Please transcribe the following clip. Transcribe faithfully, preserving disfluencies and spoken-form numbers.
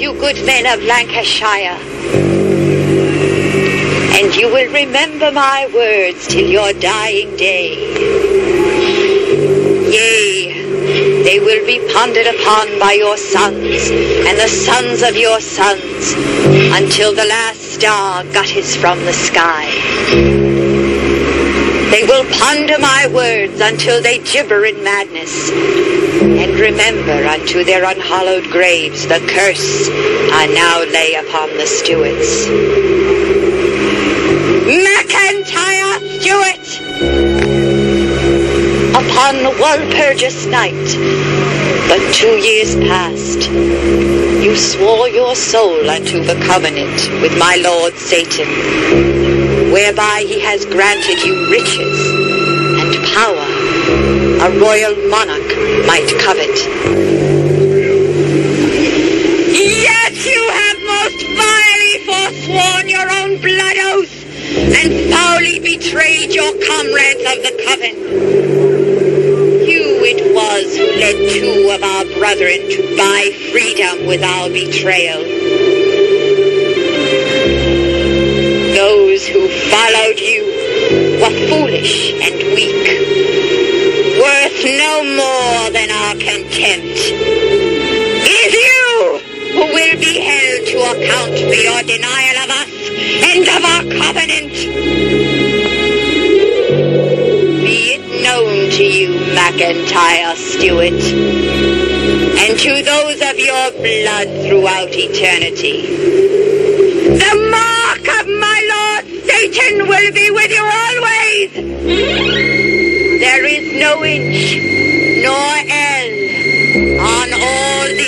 you good men of Lancashire, and you will remember my words till your dying day. Yea, they will be pondered upon by your sons, and the sons of your sons, until the last star gutters from the sky. They will ponder my words until they gibber in madness, and remember unto their unhallowed graves the curse I now lay upon the Stuarts. MacIntyre Stuart! Upon Walpurgis night, but two years past, you swore your soul unto the covenant with my lord Satan, whereby he has granted you riches and power a royal monarch might covet. Yet you have most vilely forsworn your own blood oath, and foully betrayed your comrades of the coven. You it was who led two of our brethren to buy freedom with our betrayal. Those who followed you were foolish and weak, worth no more than our contempt. It is you who will be held to account for your denial of us and of our covenant. Be it known to you, MacIntyre Stuart, and to those of your blood throughout eternity, the mark of my lord Satan will be with you always. There is no inch nor ell on all